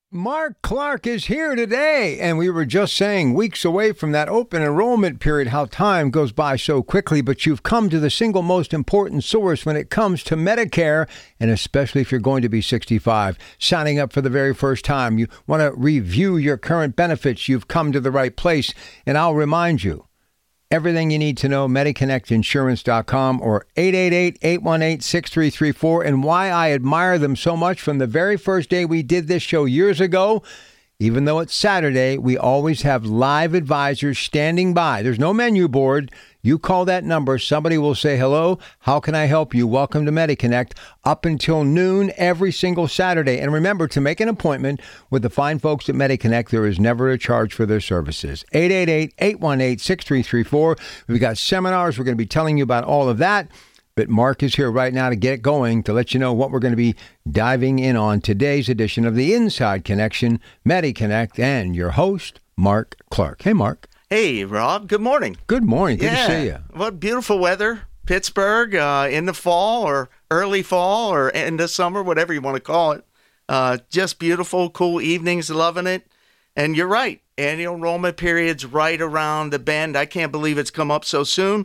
Mark Clark is here today, and we were just saying weeks away from that open enrollment period, how time goes by so quickly, but you've come to the single most important source when it comes to Medicare, and especially if you're going to be 65, signing up for the very first time. You want to review your current benefits, you've come to the right place, and I'll remind you, everything you need to know, MediConnectInsurance.com or 888-818-6334. And why I admire them so much from the very first day we did this show years ago. Even though it's Saturday, we always have live advisors standing by. There's no menu board. You call that number, somebody will say, hello, how can I help you? Welcome to MediConnect, up until noon every single Saturday. And remember, to make an appointment with the fine folks at MediConnect, there is never a charge for their services. 888-818-6334. We've got seminars. We're going to be telling you about all of that. But Mark is here right now to get it going, to let you know what we're going to be diving in on today's edition of the Inside Connection, MediConnect, and your host, Mark Clark. Hey, Mark. Hey, Rob. Good morning. Good morning. Good to see you. What beautiful weather. Pittsburgh in the fall or early fall or end of summer, whatever you want to call it. Just beautiful, cool evenings, loving it. And you're right. Annual enrollment period's right around the bend. I can't believe it's come up so soon.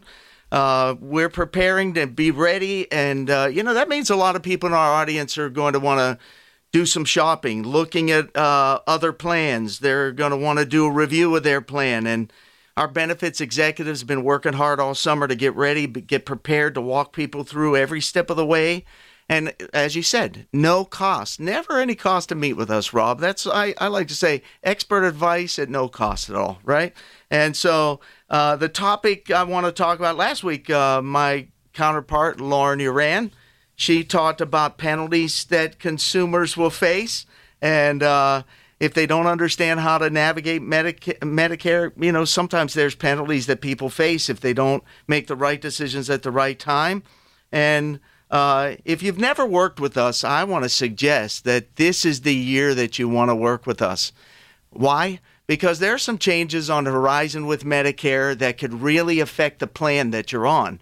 We're preparing to be ready. And, that means a lot of people in our audience are going to want to do some shopping, looking at other plans. They're going to want to do a review of their plan. And our benefits executives have been working hard all summer to get ready, get prepared to walk people through every step of the way. And as you said, no cost, never any cost to meet with us, Rob. That's, I like to say, expert advice at no cost at all, right? And so the topic I want to talk about last week, my counterpart, Lauren Uran, she talked about penalties that consumers will face. And if they don't understand how to navigate Medicare, sometimes there's penalties that people face if they don't make the right decisions at the right time. And if you've never worked with us, I want to suggest that this is the year that you want to work with us. Why? Because there are some changes on the horizon with Medicare that could really affect the plan that you're on.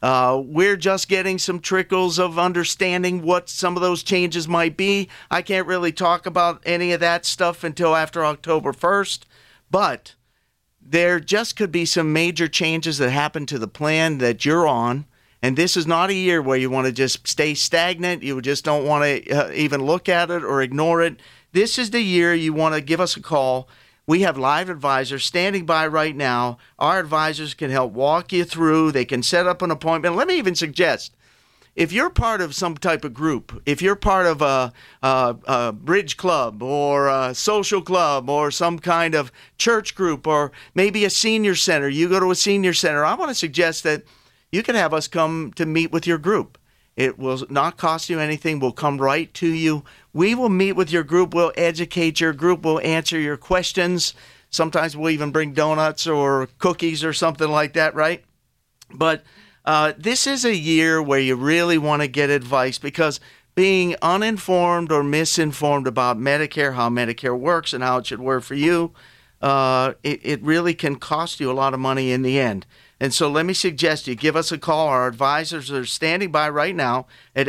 We're just getting some trickles of understanding what some of those changes might be. I can't really talk about any of that stuff until after October 1st, but there just could be some major changes that happen to the plan that you're on. And this is not a year where you want to just stay stagnant. You just don't want to even look at it or ignore it. This is the year you want to give us a call. We have live advisors standing by right now. Our advisors can help walk you through. They can set up an appointment. Let me even suggest, if you're part of some type of group, if you're part of a bridge club or a social club or some kind of church group or maybe a senior center, you go to a senior center, I want to suggest that you can have us come to meet with your group. It will not cost you anything. We'll come right to you. We will meet with your group. We'll educate your group. We'll answer your questions. Sometimes we'll even bring donuts or cookies or something like that, right? But this is a year where you really want to get advice, because being uninformed or misinformed about Medicare, how Medicare works and how it should work for you, it really can cost you a lot of money in the end. And so let me suggest you give us a call. Our advisors are standing by right now at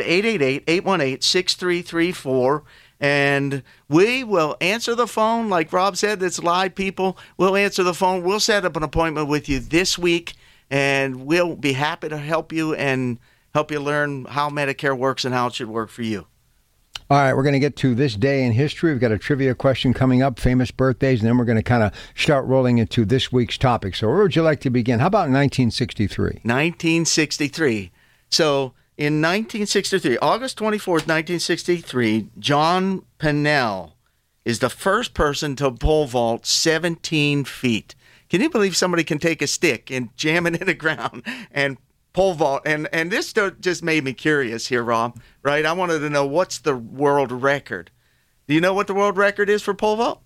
888-818-6334. And we will answer the phone. Like Rob said, it's live people. We'll answer the phone. We'll set up an appointment with you this week, and we'll be happy to help you and help you learn how Medicare works and how it should work for you. All right, we're going to get to this day in history. We've got a trivia question coming up, famous birthdays, and then we're going to kind of start rolling into this week's topic. So where would you like to begin? How about 1963? 1963. So in 1963, August 24th, 1963, John Pennell is the first person to pole vault 17 feet. Can you believe somebody can take a stick and jam it in the ground and pole vault? And this just made me curious here, Rob, right? I wanted to know, what's the world record? Do you know what the world record is for pole vault?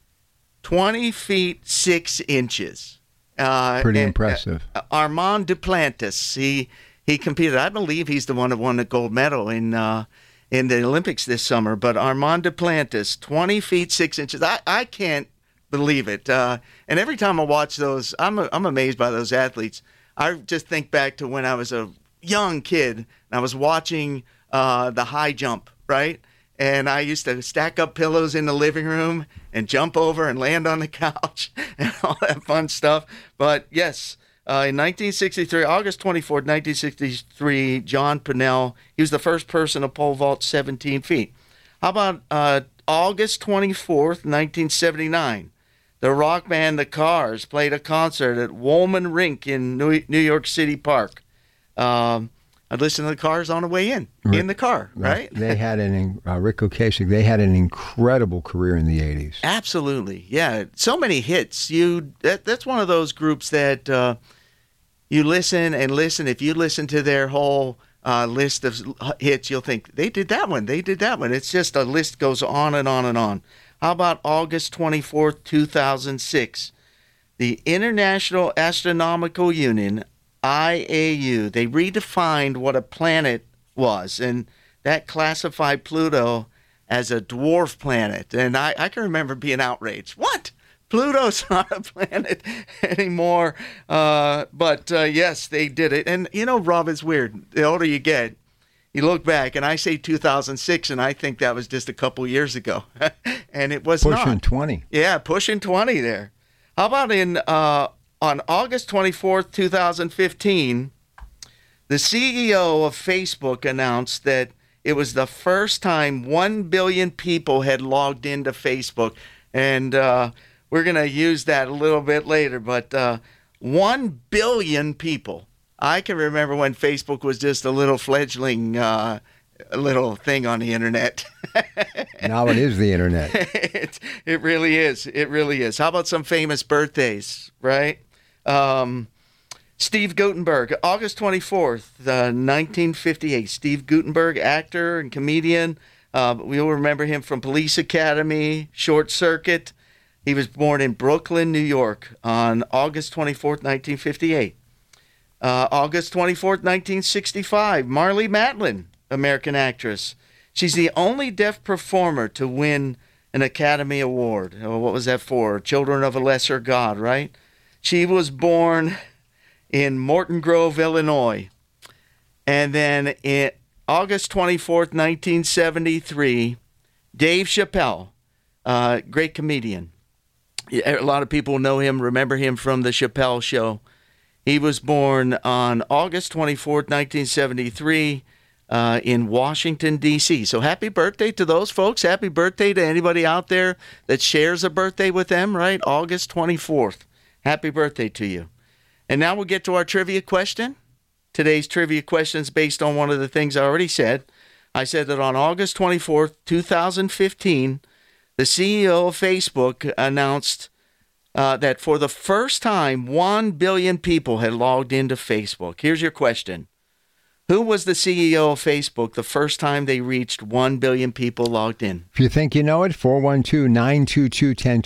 20 feet, 6 inches. Pretty impressive. Armand Duplantis, he competed. I believe he's the one that won the gold medal in the Olympics this summer. But Armand Duplantis, 20 feet, 6 inches. I can't believe it. And every time I watch those, I'm amazed by those athletes. I just think back to when I was a young kid and I was watching the high jump, right? And I used to stack up pillows in the living room and jump over and land on the couch and all that fun stuff. But yes, in 1963, August 24th, 1963, John Pennell, he was the first person to pole vault 17 feet. How about August 24th, 1979? The rock band The Cars played a concert at Woolman Rink in New York City Park. I'd listen to The Cars on the way in the car, right? They had Rick Ocasek, they had an incredible career in the 80s. Absolutely, yeah. So many hits. That's one of those groups that you listen and listen. If you listen to their whole list of hits, you'll think, they did that one, they did that one. It's just a list goes on and on and on. How about August 24th, 2006? The International Astronomical Union, IAU, they redefined what a planet was, and that classified Pluto as a dwarf planet. And I can remember being outraged. What? Pluto's not a planet anymore. But yes, they did it. And, Rob, it's weird. The older you get, you look back, and I say 2006, and I think that was just a couple years ago. And it was not. Pushing 20. Yeah, pushing 20 there. How about on August 24th, 2015, the CEO of Facebook announced that it was the first time 1 billion people had logged into Facebook. And we're going to use that a little bit later, but 1 billion people. I can remember when Facebook was just a little fledgling little thing on the internet. Now it is the internet. It really is. It really is. How about some famous birthdays, right? Steve Guttenberg, August 24th, 1958. Steve Guttenberg, actor and comedian. We'll remember him from Police Academy, Short Circuit. He was born in Brooklyn, New York on August 24th, 1958. August 24th, 1965, Marlee Matlin, American actress. She's the only deaf performer to win an Academy Award. Oh, what was that for? Children of a Lesser God, right? She was born in Morton Grove, Illinois. And then in August 24th, 1973, Dave Chappelle, great comedian. A lot of people know him, remember him from The Chappelle Show. He was born on August 24th, 1973, in Washington, D.C. So happy birthday to those folks. Happy birthday to anybody out there that shares a birthday with them, right? August 24th. Happy birthday to you. And now we'll get to our trivia question. Today's trivia question is based on one of the things I already said. I said that on August 24th, 2015, the CEO of Facebook announced that for the first time, 1 billion people had logged into Facebook. Here's your question. Who was the CEO of Facebook the first time they reached 1 billion people logged in? If you think you know it, 412-922-1020,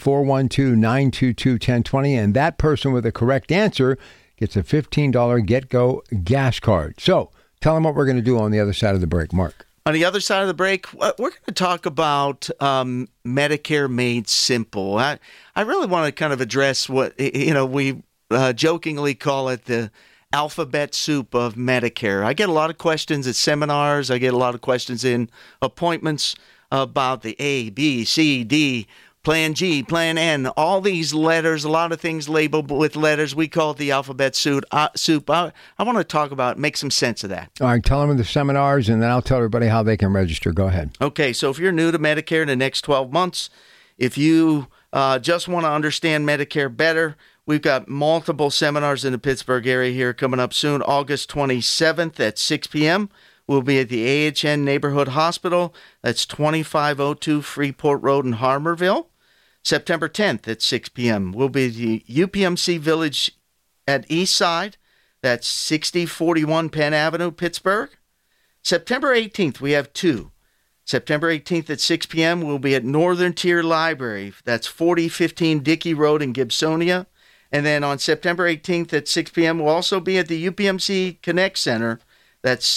412-922-1020, and that person with the correct answer gets a $15 Get-Go gas card. So tell them what we're going to do on the other side of the break, Mark. On the other side of the break, we're going to talk about Medicare Made Simple. I really want to kind of address what, we jokingly call it the alphabet soup of Medicare. I get a lot of questions at seminars. I get a lot of questions in appointments about the A, B, C, D, Plan G, Plan N, all these letters, a lot of things labeled with letters. We call it the alphabet soup. I want to talk about, make some sense of that. All right, tell them in the seminars, and then I'll tell everybody how they can register. Go ahead. Okay, so if you're new to Medicare in the next 12 months, if you just want to understand Medicare better, we've got multiple seminars in the Pittsburgh area here coming up soon. August 27th at 6 p.m. We'll be at the AHN Neighborhood Hospital. That's 2502 Freeport Road in Harmarville. September 10th at 6 p.m. We'll be at the UPMC Village at East Side. That's 6041 Penn Avenue, Pittsburgh. September 18th, we have two. September 18th at 6 p.m., we'll be at Northern Tier Library. That's 4015 Dickey Road in Gibsonia. And then on September 18th at 6 p.m., we'll also be at the UPMC Connect Center. That's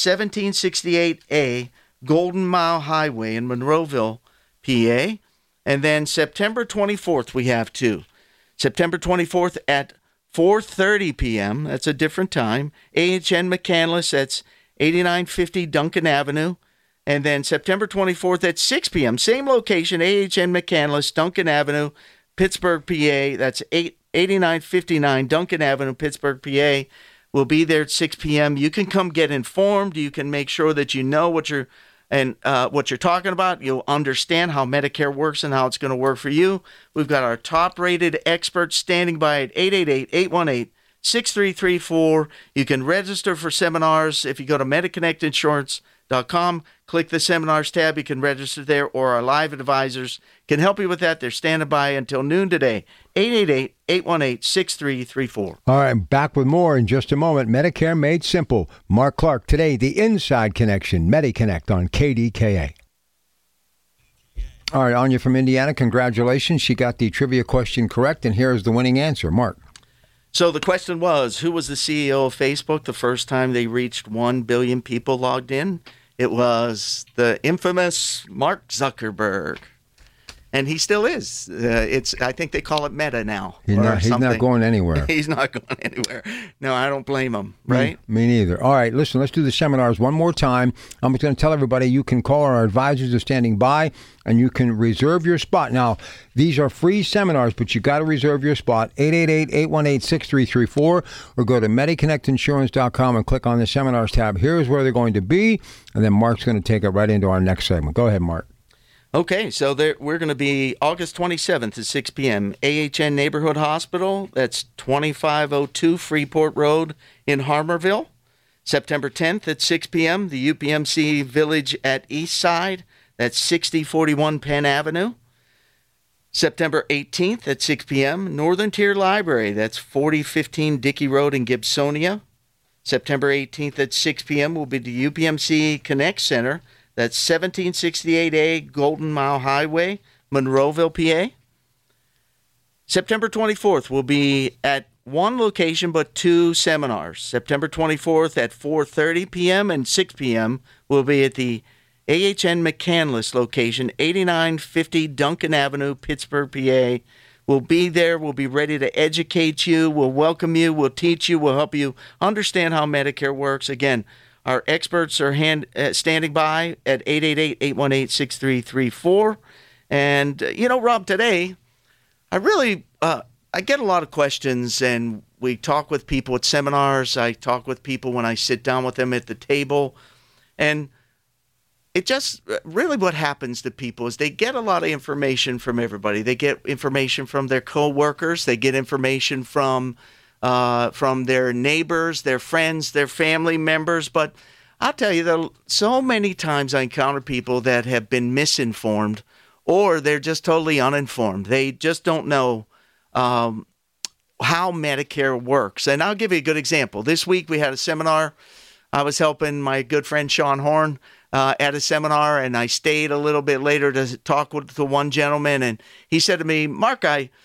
1768A Golden Mile Highway in Monroeville, PA. And then September 24th, we have two. September 24th at 4:30 p.m., that's a different time. AHN McCandless, that's 8950 Duncan Avenue. And then September 24th at 6 p.m., same location, AHN McCandless, Duncan Avenue, Pittsburgh, PA. That's 8959 Duncan Avenue, Pittsburgh, PA. We'll be there at 6 p.m. You can come get informed. You can make sure that you know what you're talking about. You'll understand how Medicare works and how it's going to work for you. We've got our top-rated experts standing by at 888-818-6334. You can register for seminars if you go to MediConnectInsurance.com. Click the seminars tab. You can register there, or our live advisors can help you with that. They're standing by until noon today. 888-818-6334. All right, back with more in just a moment. Medicare Made Simple. Mark Clark today, The Inside Connection, MediConnect on KDKA. All right, Anya from Indiana, congratulations. She got the trivia question correct, and here's the winning answer. Mark. So the question was, who was the CEO of Facebook the first time they reached 1 billion people logged in? It was the infamous Mark Zuckerberg. And he still is. I think they call it Meta now. He's not going anywhere. He's not going anywhere. No, I don't blame him, right? Me neither. All right, listen, let's do the seminars one more time. I'm just going to tell everybody you can call our advisors are standing by, and you can reserve your spot. Now, these are free seminars, but you got to reserve your spot. 888-818-6334, or go to MediConnectInsurance.com and click on the seminars tab. Here's where they're going to be, and then Mark's going to take it right into our next segment. Go ahead, Mark. Okay, so we're going to be August 27th at 6 p.m. AHN Neighborhood Hospital. That's 2502 Freeport Road in Harmarville. September 10th at 6 p.m., the UPMC Village at Eastside. That's 6041 Penn Avenue. September 18th at 6 p.m., Northern Tier Library. That's 4015 Dickey Road in Gibsonia. September 18th at 6 p.m. will be the UPMC Connect Center. That's 1768A Golden Mile Highway, Monroeville, PA. September 24th will be at one location but two seminars. September 24th at 4:30 p.m. and 6 p.m. will be at the AHN McCandless location, 8950 Duncan Avenue, Pittsburgh, PA. We'll be there. We'll be ready to educate you. We'll welcome you. We'll teach you. We'll help you understand how Medicare works. Again, our experts are standing by at 888-818-6334. And, Rob, today, I get a lot of questions, and we talk with people at seminars. I talk with people when I sit down with them at the table. And it just really what happens to people is they get a lot of information from everybody. They get information from their coworkers. They get information from their neighbors, their friends, their family members. But I'll tell you, there so many times I encounter people that have been misinformed, or they're just totally uninformed. They just don't know how Medicare works. And I'll give you a good example. This week we had a seminar. I was helping my good friend Sean Horn at a seminar, and I stayed a little bit later to talk with the one gentleman, and he said to me, Mark,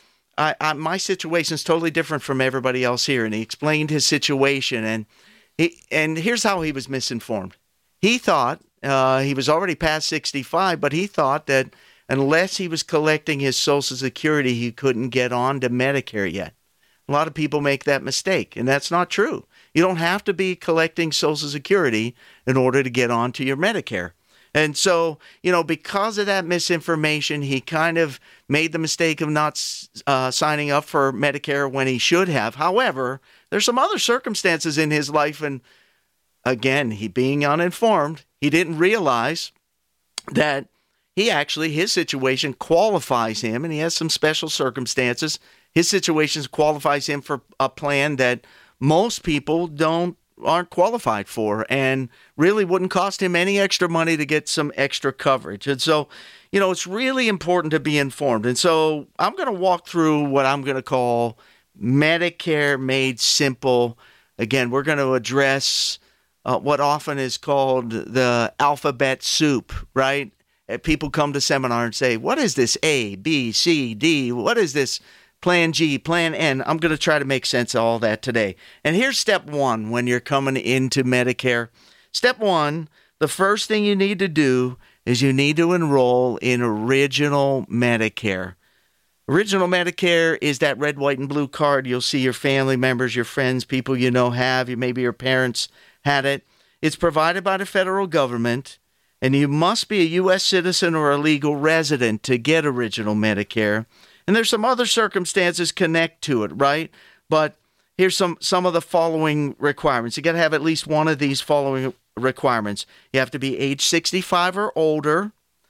my situation is totally different from everybody else here. And he explained his situation, and here's how he was misinformed. He thought he was already past 65, but he thought that unless he was collecting his Social Security, he couldn't get on to Medicare yet. A lot of people make that mistake, and that's not true. You don't have to be collecting Social Security in order to get on to your Medicare. And so, because of that misinformation, he kind of made the mistake of not signing up for Medicare when he should have. However, there's some other circumstances in his life. And again, he being uninformed, he didn't realize that his situation qualifies him, and he has some special circumstances. His situation qualifies him for a plan that most people aren't qualified for, and really wouldn't cost him any extra money to get some extra coverage. And so, it's really important to be informed. And so I'm going to walk through what I'm going to call Medicare Made Simple. Again, we're going to address what often is called the alphabet soup, right? People come to seminar and say, what is this A, B, C, D? What is this Plan G, Plan N? I'm going to try to make sense of all that today. And here's step one when you're coming into Medicare. Step one, the first thing you need to do is you need to enroll in Original Medicare. Original Medicare is that red, white, and blue card you'll see your family members, your friends, people have. Maybe your parents had it. It's provided by the federal government, And you must be a U.S. citizen or a legal resident to get Original Medicare. And there's some other circumstances connect to it, right? But here's some of the following requirements. You got to have at least one of these following requirements. You have to be age 65 or older.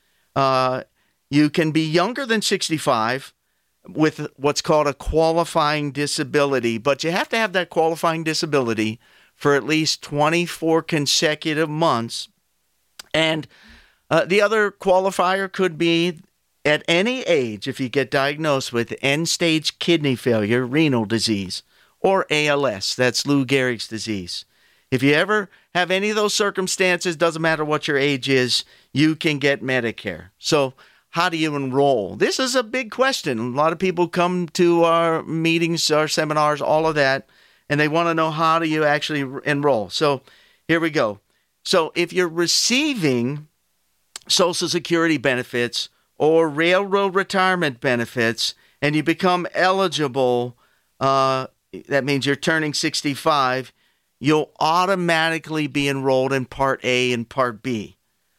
You can be younger than 65 with what's called a qualifying disability, but you have to have that qualifying disability for at least 24 consecutive months. And the other qualifier could be at any age if you get diagnosed with end-stage kidney failure, renal disease, or ALS, that's Lou Gehrig's disease. If you ever have any of those circumstances, doesn't matter what your age is, you can get Medicare. So how do you enroll? This is a big question. A lot of people come to our meetings, our seminars, all of that, and they want to know how do you actually enroll. So here we go. So if you're receiving Social Security benefits or railroad retirement benefits and you become eligible, that means you're turning 65, you'll automatically be enrolled in Part A and Part B.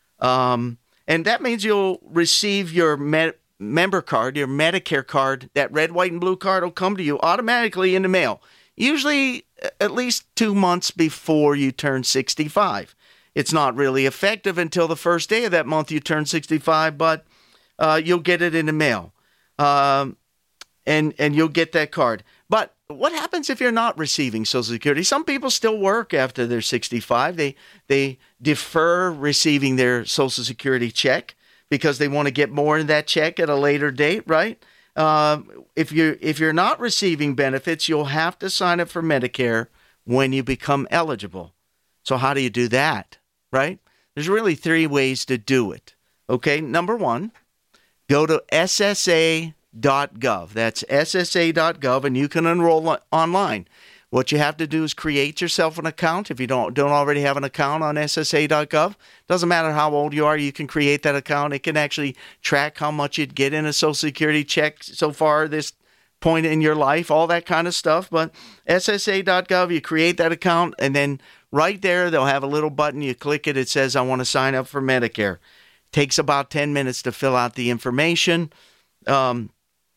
And that means you'll receive your member card, your Medicare card. That red, white, and blue card will come to you automatically in the mail, usually at least 2 months before you turn 65. It's not really effective until the first day of that month you turn 65, but you'll get it in the mail, and you'll get that card. But what happens if you're not receiving Social Security? Some people still work after they're 65. They defer receiving their Social Security check because they want to get more in that check at a later date, right? If you're not receiving benefits, you'll have to sign up for Medicare when you become eligible. So how do you do that, right? There's really 3 ways to do it. Okay, number 1, go to SSA.gov. That's SSA.gov, and you can enroll online. What you have to do is create yourself an account. If you don't already have an account on SSA.gov, doesn't matter how old you are, you can create that account. It can actually track how much you'd get in a Social Security check so far this point in your life, all that kind of stuff. But SSA.gov, you create that account, and then right there, they'll have a little button. You click it. It says, I want to sign up for Medicare. Takes about 10 minutes to fill out the information. And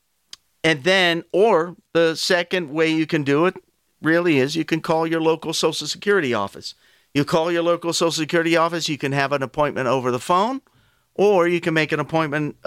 then, or the second way you can do it really is you can call your local Social Security office. You call your local Social Security office, you can have an appointment over the phone, or you can make an appointment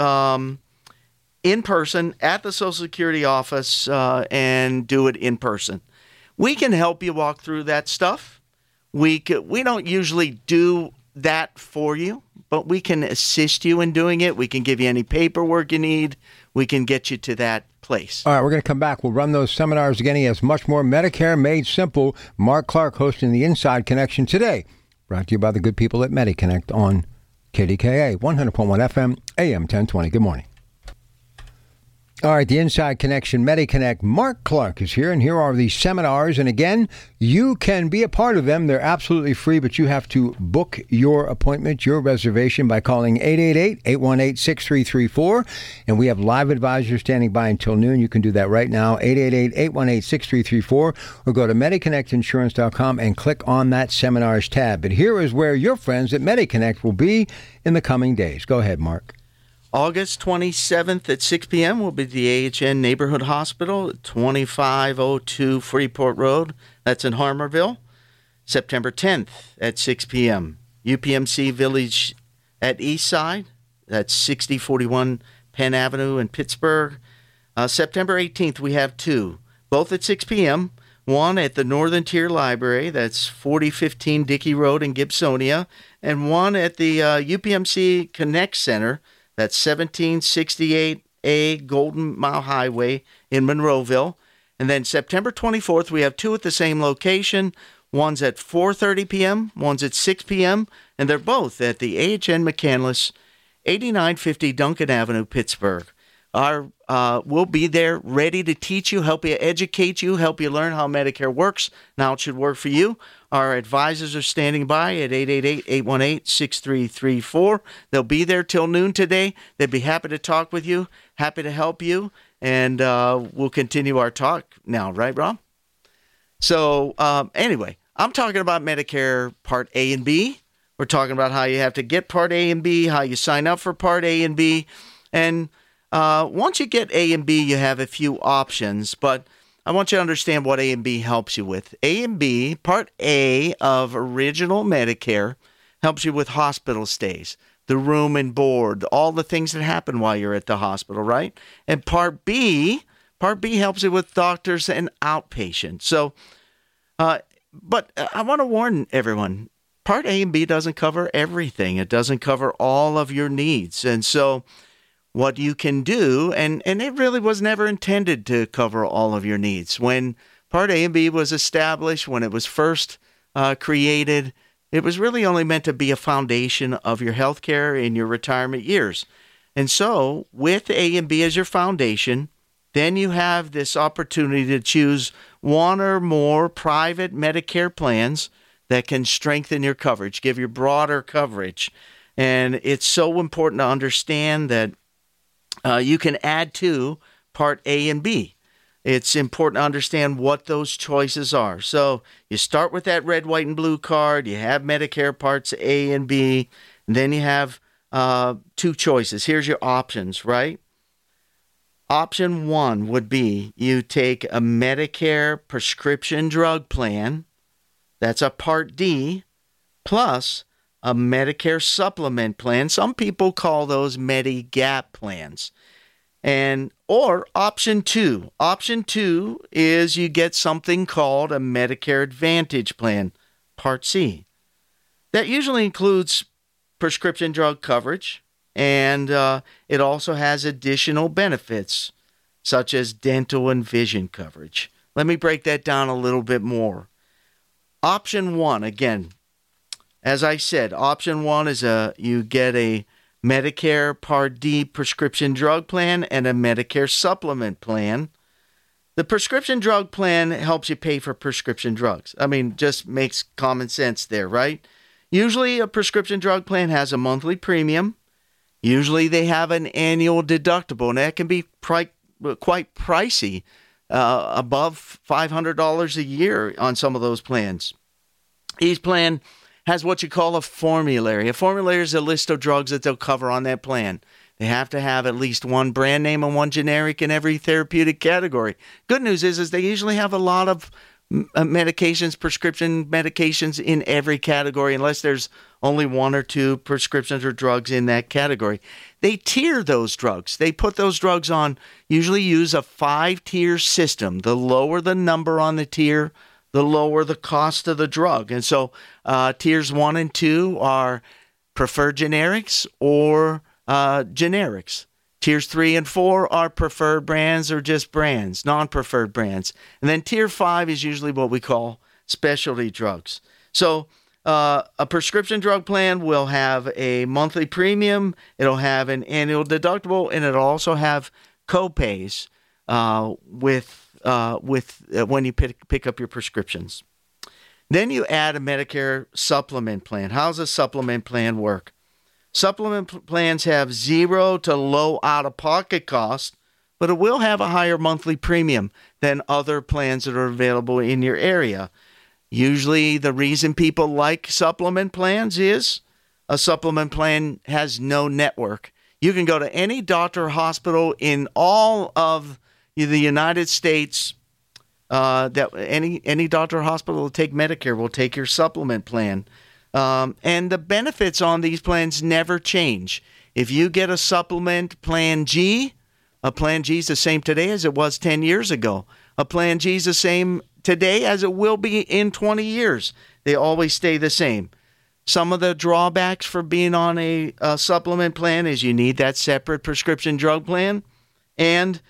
in person at the Social Security office and do it in person. We can help you walk through that stuff. We don't usually do that for you, but we can assist you in doing it. We can give you any paperwork you need. We can get you to that place. All right, we're going to come back. We'll run those seminars again. He has much more. Medicare Made Simple. Mark Clark hosting the Inside Connection today. Brought to you by the good people at MediConnect on KDKA 100.1 FM, AM 1020. Good morning. All right, the Inside Connection, MediConnect. Mark Clark is here, and here are the seminars. And again, you can be a part of them. They're absolutely free, but you have to book your appointment, your reservation, by calling 888-818-6334. And we have live advisors standing by until noon. You can do that right now, 888-818-6334, or go to MediConnectInsurance.com and click on that Seminars tab. But here is where your friends at MediConnect will be in the coming days. Go ahead, Mark. August 27th at 6 p.m. will be the AHN Neighborhood Hospital at 2502 Freeport Road. That's in Harmarville. September 10th at 6 p.m. UPMC Village at Eastside. That's 6041 Penn Avenue in Pittsburgh. September 18th, we have 2, both at 6 p.m. One at the Northern Tier Library. That's 4015 Dickey Road in Gibsonia. And one at the UPMC Connect Center. That's 1768A Golden Mile Highway in Monroeville. And then September 24th, we have 2 at the same location. One's at 4:30 p.m., one's at 6 p.m., and they're both at the AHN McCandless, 8950 Duncan Avenue, Pittsburgh. We'll be there ready to teach you, help you educate you, help you learn how Medicare works, and how it should work for you. Our advisors are standing by at 888-818-6334. They'll be there till noon today. They'd be happy to talk with you, happy to help you, and we'll continue our talk now, right, Rob? So anyway, I'm talking about Medicare Part A and B. We're talking about how you have to get Part A and B, how you sign up for Part A and B. And once you get A and B, you have a few options, but I want you to understand what A and B helps you with. A and B, Part A of Original Medicare helps you with hospital stays, the room and board, all the things that happen while you're at the hospital, right? And Part B helps you with doctors and outpatients. So, but I want to warn everyone, Part A and B doesn't cover everything. It doesn't cover all of your needs. And so what you can do, and it really was never intended to cover all of your needs. When Part A and B was established, when it was first created, it was really only meant to be a foundation of your health care in your retirement years. And so with A and B as your foundation, then you have this opportunity to choose one or more private Medicare plans that can strengthen your coverage, give you broader coverage. And it's so important to understand that you can add to Part A and B. It's important to understand what those choices are. So you start with that red, white, and blue card. You have Medicare Parts A and B. And then you have two choices. Here's your options, right? Option one would be you take a Medicare prescription drug plan. That's a Part D, plus a Medicare supplement plan. Some people call those Medigap plans. Or option two. Option two is you get something called a Medicare Advantage plan, Part C. That usually includes prescription drug coverage, and it also has additional benefits, such as dental and vision coverage. Let me break that down a little bit more. Option one, again, as I said, option one is you get a Medicare Part D prescription drug plan and a Medicare supplement plan. The prescription drug plan helps you pay for prescription drugs. I mean, just makes common sense there, right? Usually a prescription drug plan has a monthly premium. Usually they have an annual deductible, and that can be quite pricey, above $500 a year on some of those plans. Each plan has what you call a formulary. A formulary is a list of drugs that they'll cover on that plan. They have to have at least one brand name and one generic in every therapeutic category. Good news is they usually have a lot of medications, prescription medications in every category, unless there's only one or two prescriptions or drugs in that category. They tier those drugs. They put those drugs on, usually use a 5-tier system. The lower the number on the tier, the lower the cost of the drug. And so tiers 1 and 2 are preferred generics or generics. Tiers 3 and 4 are preferred brands or just brands, non-preferred brands. And then tier 5 is usually what we call specialty drugs. So a prescription drug plan will have a monthly premium, it'll have an annual deductible, and it'll also have co-pays with when you pick up your prescriptions. Then you add a Medicare supplement plan. How does a supplement plan work? Supplement plans have zero to low out-of-pocket costs, but it will have a higher monthly premium than other plans that are available in your area. Usually the reason people like supplement plans is a supplement plan has no network. You can go to any doctor or hospital in all of the United States, that any doctor or hospital will take Medicare, will take your supplement plan. And the benefits on these plans never change. If you get a supplement Plan G, a Plan G is the same today as it was 10 years ago. A Plan G is the same today as it will be in 20 years. They always stay the same. Some of the drawbacks for being on a supplement plan is you need that separate prescription drug plan, and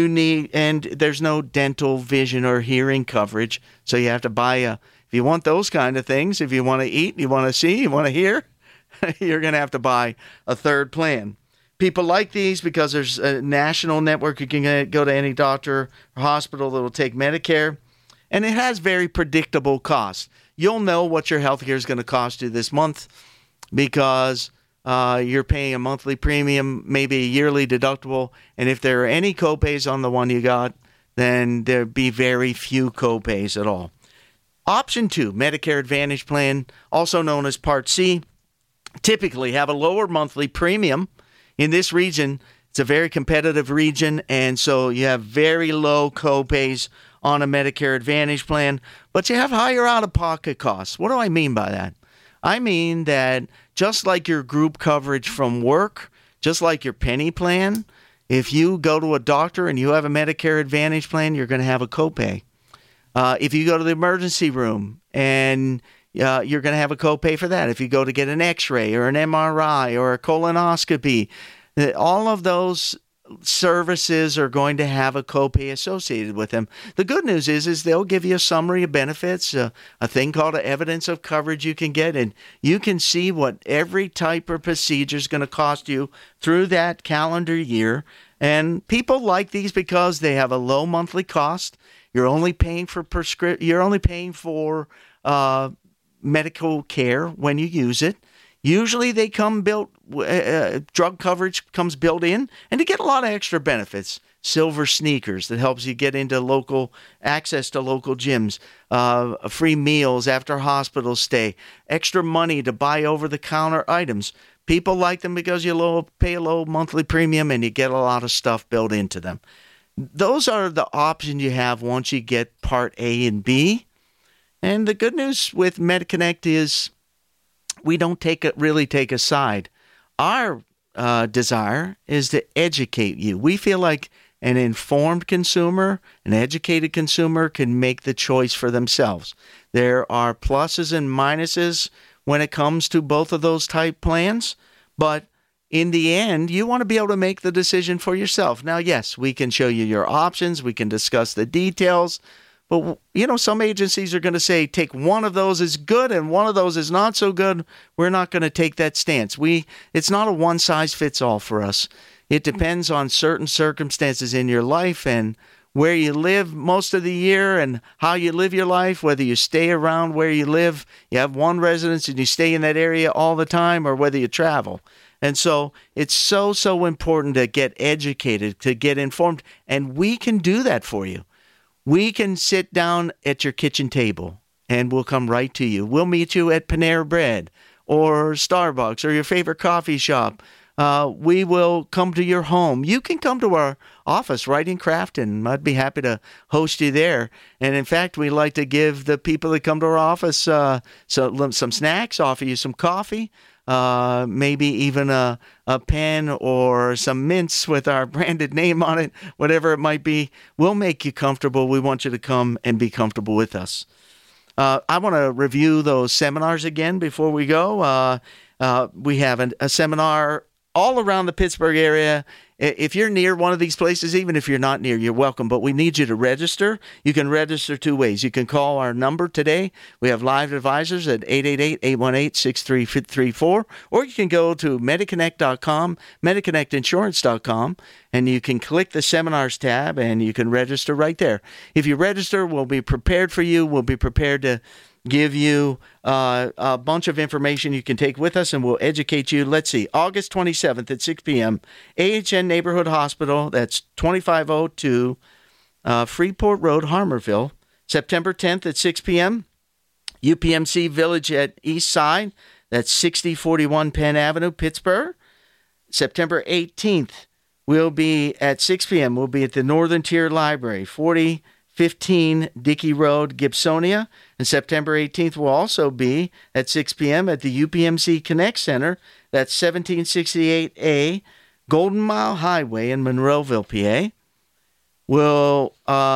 there's no dental, vision, or hearing coverage. So you have to buy if you want those kind of things, if you want to eat, you want to see, you want to hear, you're going to have to buy a third plan. People like these because there's a national network. You can go to any doctor or hospital that will take Medicare, and it has very predictable costs. You'll know what your health care is going to cost you this month because you're paying a monthly premium, maybe a yearly deductible, and if there are any copays on the one you got, then there'd be very few copays at all. Option 2, Medicare Advantage plan, also known as Part C. typically have a lower monthly premium. In this region, it's a very competitive region, and so you have very low copays on a Medicare Advantage plan, but you have higher out-of-pocket costs. What do I mean by that? I mean that just like your group coverage from work, just like your penny plan, if you go to a doctor and you have a Medicare Advantage plan, you're going to have a copay. If you go to the emergency room and you're going to have a copay for that. If you go to get an X-ray or an MRI or a colonoscopy, all of those services are going to have a copay associated with them. The good news is they'll give you a summary of benefits, a thing called evidence of coverage you can get, and you can see what every type of procedure is going to cost you through that calendar year. And people like these because they have a low monthly cost. You're only paying for medical care when you use it. Usually they come built, drug coverage comes built in, and you get a lot of extra benefits. Silver sneakers that helps you get into access to local gyms, free meals after hospital stay, extra money to buy over-the-counter items. People like them because you pay a low monthly premium and you get a lot of stuff built into them. Those are the options you have once you get Part A and B. And the good news with MediConnect is we don't really take a side. Our desire is to educate you. We feel like an informed consumer, an educated consumer can make the choice for themselves. There are pluses and minuses when it comes to both of those type plans, but in the end, you want to be able to make the decision for yourself. Now, yes, we can show you your options. We can discuss the details. But, some agencies are going to say, take one of those is good and one of those is not so good. We're not going to take that stance. It's not a one-size-fits-all for us. It depends on certain circumstances in your life and where you live most of the year and how you live your life, whether you stay around where you live, you have one residence and you stay in that area all the time, or whether you travel. And so it's so important to get educated, to get informed, and we can do that for you. We can sit down at your kitchen table and we'll come right to you. We'll meet you at Panera Bread or Starbucks or your favorite coffee shop. We will come to your home. You can come to our office right in Crafton. I'd be happy to host you there. And in fact, we like to give the people that come to our office some snacks, offer you some coffee, maybe even a pen or some mints with our branded name on it, whatever it might be. We'll make you comfortable. We want you to come and be comfortable with us. I want to review those seminars again before we go. We have a seminar all around the Pittsburgh area. If you're near one of these places, even if you're not near, you're welcome. But we need you to register. You can register two ways. You can call our number today. We have live advisors at 888-818-6334. Or you can go to MediConnect.com, MediConnectInsurance.com, and you can click the seminars tab and you can register right there. If you register, we'll be prepared for you. We'll be prepared to give you a bunch of information you can take with us, and we'll educate you. Let's see, August 27th at 6 p.m., AHN Neighborhood Hospital, that's 2502 Freeport Road, Harmarville. September 10th at 6 p.m., UPMC Village at East Side, that's 6041 Penn Avenue, Pittsburgh. September 18th, we'll be at 6 p.m., we'll be at the Northern Tier Library, 4015 Dickey Road, Gibsonia. And September 18th will also be at 6 p.m. at the UPMC Connect Center. That's 1768A Golden Mile Highway in Monroeville, PA. Will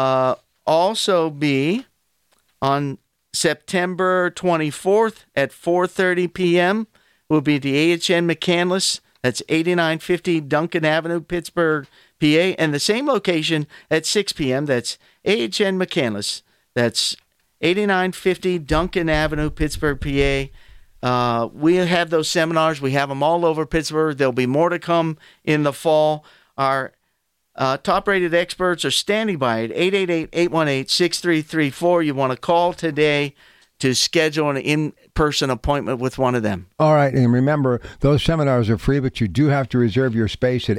also be on September 24th at 4:30 p.m. will be the AHN McCandless. That's 8950 Duncan Avenue, Pittsburgh, PA. And the same location at 6 p.m. That's AHN McCandless. That's 8950 Duncan Avenue, Pittsburgh, PA. We have those seminars. We have them all over Pittsburgh. There'll be more to come in the fall. Our top-rated experts are standing by at 888-818-6334. You want to call today to schedule an in-person appointment with one of them. All right, and remember, those seminars are free, but you do have to reserve your space at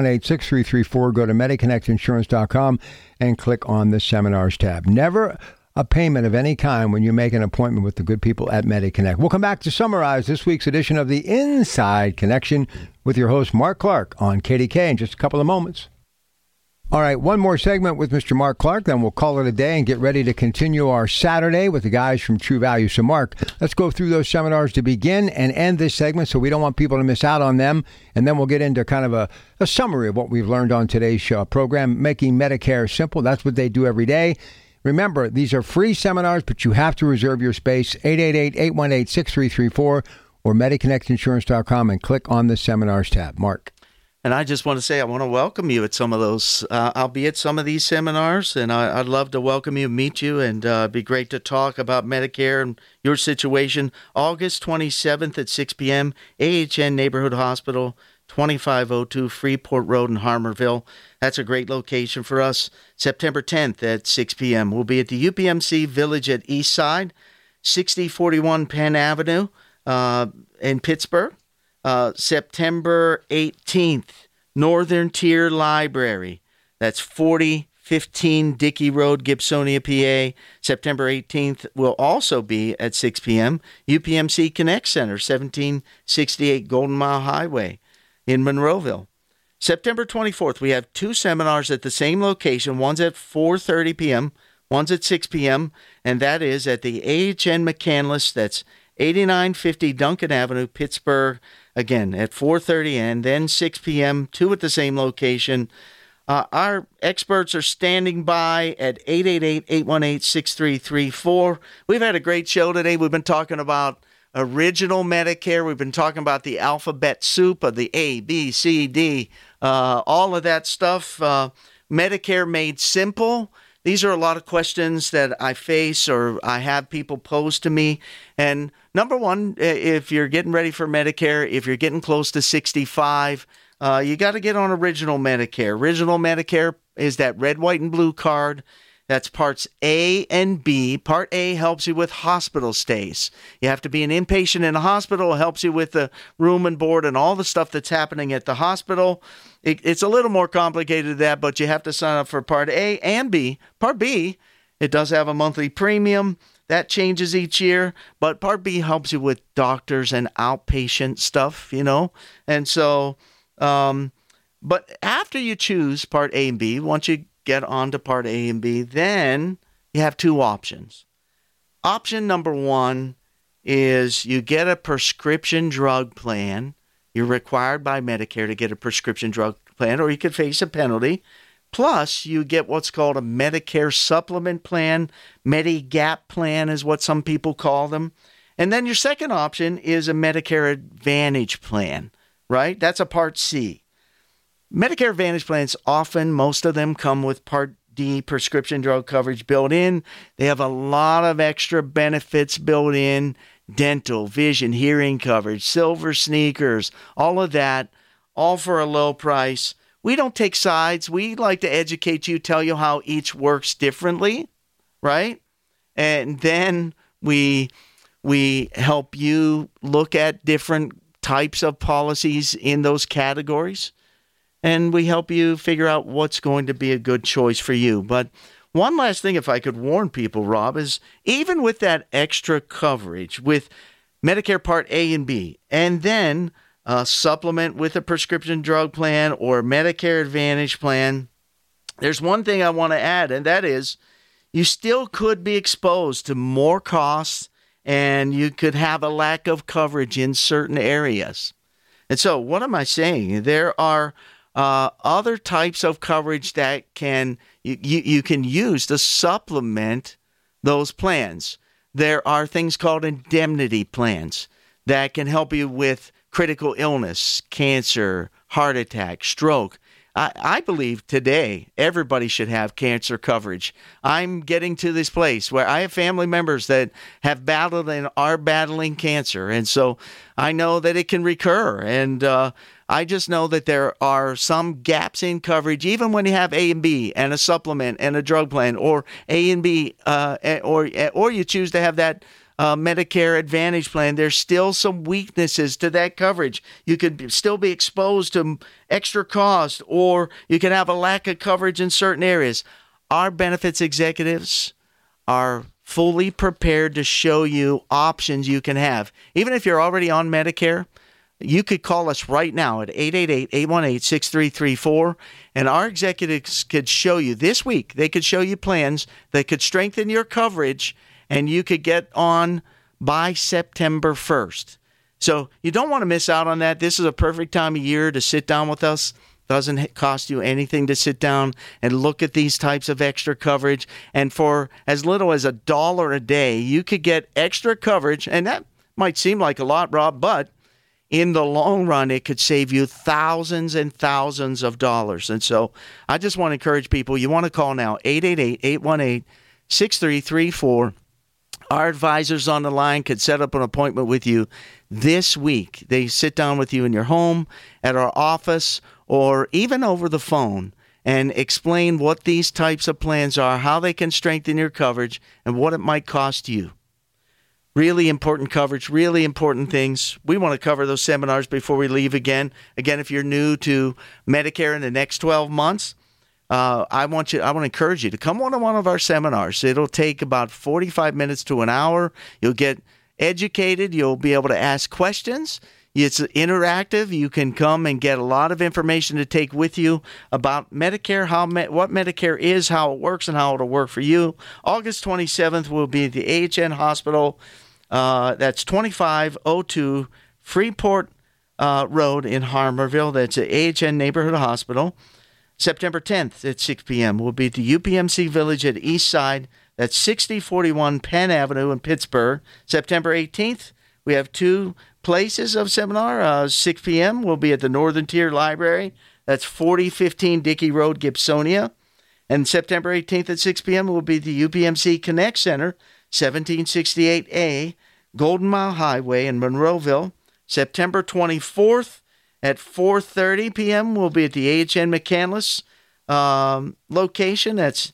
888-818-6334. Go to MediConnectInsurance.com and click on the Seminars tab. Never a payment of any kind when you make an appointment with the good people at MediConnect. We'll come back to summarize this week's edition of the Inside Connection with your host, Mark Clark, on KDK in just a couple of moments. All right, one more segment with Mr. Mark Clark, then we'll call it a day and get ready to continue our Saturday with the guys from True Value. So, Mark, let's go through those seminars to begin and end this segment so we don't want people to miss out on them. And then we'll get into kind of a summary of what we've learned on today's program, Making Medicare Simple. That's what they do every day. Remember, these are free seminars, but you have to reserve your space, 888-818-6334 or MediConnectInsurance.com, and click on the Seminars tab. Mark. And I just want to say I want to welcome you at some of those. I'll be at some of these seminars, and I'd love to welcome you, meet you, and it'd be great to talk about Medicare and your situation. August 27th at 6 p.m., AHN Neighborhood Hospital, 2502 Freeport Road in Harmarville. That's a great location for us. September 10th at 6 p.m. We'll be at the UPMC Village at Eastside, 6041 Penn Avenue in Pittsburgh. September 18th, Northern Tier Library. That's 4015 Dickey Road, Gibsonia, PA. September 18th will also be at 6 p.m. UPMC Connect Center, 1768 Golden Mile Highway in Monroeville. September 24th, we have two seminars at the same location. One's at 4:30 p.m., one's at 6 p.m., and that is at the AHN McCandless. That's 8950 Duncan Avenue, Pittsburgh. Again, at 4:30 and then 6 p.m., two at the same location. Our experts are standing by at 888-818-6334. We've had a great show today. We've been talking about original Medicare. We've been talking about the alphabet soup of the A, B, C, D, all of that stuff. Medicare made simple. These are a lot of questions that I face or I have people pose to me. And number one, if you're getting ready for Medicare, if you're getting close to 65, you got to get on Original Medicare. Original Medicare is that red, white, and blue card. That's parts A and B. Part A helps you with hospital stays. You have to be an inpatient in a hospital. It helps you with the room and board and all the stuff that's happening at the hospital. It's a little more complicated than that, but you have to sign up for Part A and B. Part B, it does have a monthly premium. That changes each year, but Part B helps you with doctors and outpatient stuff, And so, but after you choose Part A and B, once you get on to Part A and B, then you have two options. Option number one is you get a prescription drug plan. You're required by Medicare to get a prescription drug plan, or you could face a penalty. Plus, you get what's called a Medicare supplement plan. Medigap plan is what some people call them. And then your second option is a Medicare Advantage plan, right? That's a Part C. Medicare Advantage plans, often, most of them come with Part D prescription drug coverage built in. They have a lot of extra benefits built in. Dental, vision, hearing coverage, silver sneakers, all of that, all for a low price. We don't take sides. We like to educate you, tell you how each works differently, right? And then we help you look at different types of policies in those categories, and we help you figure out what's going to be a good choice for you. But one last thing, if I could warn people, Rob, is even with that extra coverage with Medicare Part A and B, and then supplement with a prescription drug plan or Medicare Advantage plan, there's one thing I want to add, and that is you still could be exposed to more costs and you could have a lack of coverage in certain areas. And so what am I saying? There are other types of coverage that you can use to supplement those plans. There are things called indemnity plans that can help you with critical illness, cancer, heart attack, stroke. I believe today everybody should have cancer coverage. I'm getting to this place where I have family members that have battled and are battling cancer. And so I know that it can recur. And I just know that there are some gaps in coverage, even when you have A and B and a supplement and a drug plan, or A and B, or you choose to have that Medicare Advantage plan. There's still some weaknesses to that coverage. You could still be exposed to extra cost, or you can have a lack of coverage in certain areas. Our benefits executives are fully prepared to show you options you can have. Even if you're already on Medicare, you could call us right now at 888-818-6334, and our executives could show you this week. They could show you plans that could strengthen your coverage, and you could get on by September 1st. So you don't want to miss out on that. This is a perfect time of year to sit down with us. Doesn't cost you anything to sit down and look at these types of extra coverage. And for as little as $1 a day, you could get extra coverage. And that might seem like a lot, Rob, but in the long run, it could save you thousands and thousands of dollars. And so I just want to encourage people, you want to call now, 888-818-6334. Our advisors on the line could set up an appointment with you this week. They sit down with you in your home, at our office, or even over the phone and explain what these types of plans are, how they can strengthen your coverage, and what it might cost you. Really important coverage, really important things. We want to cover those seminars before we leave again. Again, if you're new to Medicare in the next 12 months, I want to encourage you to come on to one of our seminars. It'll take about 45 minutes to an hour. You'll get educated. You'll be able to ask questions. It's interactive. You can come and get a lot of information to take with you about Medicare, what Medicare is, how it works, and how it'll work for you. August 27th will be at the AHN Hospital. That's 2502 Freeport Road in Harmarville. That's the AHN Neighborhood Hospital. September 10th at 6 p.m. will be at the UPMC Village at East Side. That's 6041 Penn Avenue in Pittsburgh. September 18th, we have two places of seminar. 6 p.m. will be at the Northern Tier Library. That's 4015 Dickey Road, Gibsonia. And September 18th at 6 p.m. will be the UPMC Connect Center, 1768A, Golden Mile Highway in Monroeville. September 24th at 4:30 p.m. will be at the AHN McCandless location. That's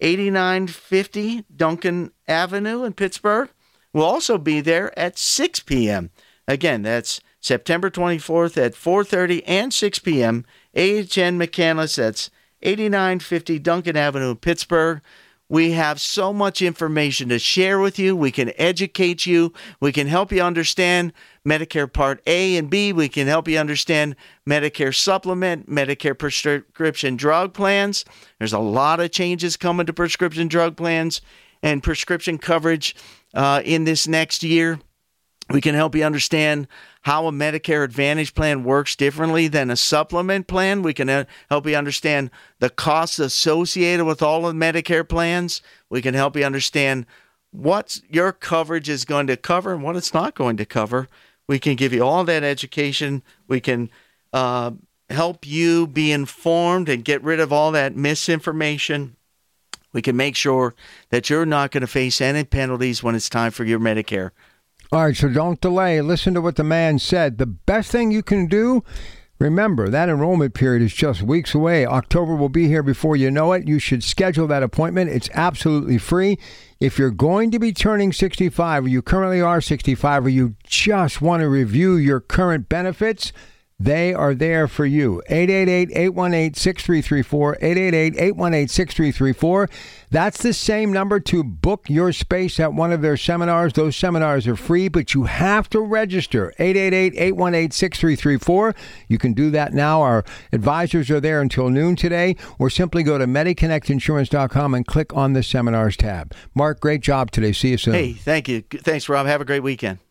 8950 Duncan Avenue in Pittsburgh. We'll also be there at 6 p.m. Again, that's September 24th at 4:30 and 6 p.m. AHN McCandless. That's 8950 Duncan Avenue in Pittsburgh. We have so much information to share with you. We can educate you. We can help you understand Medicare Part A and B. We can help you understand Medicare Supplement, Medicare prescription drug plans. There's a lot of changes coming to prescription drug plans and prescription coverage in this next year. We can help you understand how a Medicare Advantage plan works differently than a supplement plan. We can help you understand the costs associated with all of the Medicare plans. We can help you understand what your coverage is going to cover and what it's not going to cover. We can give you all that education. We can help you be informed and get rid of all that misinformation. We can make sure that you're not going to face any penalties when it's time for your Medicare. All right, so don't delay. Listen to what the man said. The best thing you can do, remember, that enrollment period is just weeks away. October will be here before you know it. You should schedule that appointment. It's absolutely free. If you're going to be turning 65, or you currently are 65, or you just want to review your current benefits, they are there for you. 888-818-6334, 888-818-6334. That's the same number to book your space at one of their seminars. Those seminars are free, but you have to register. 888-818-6334. You can do that now. Our advisors are there until noon today, or simply go to MediConnectInsurance.com and click on the seminars tab. Mark, great job today. See you soon. Hey, thank you. Thanks, Rob. Have a great weekend.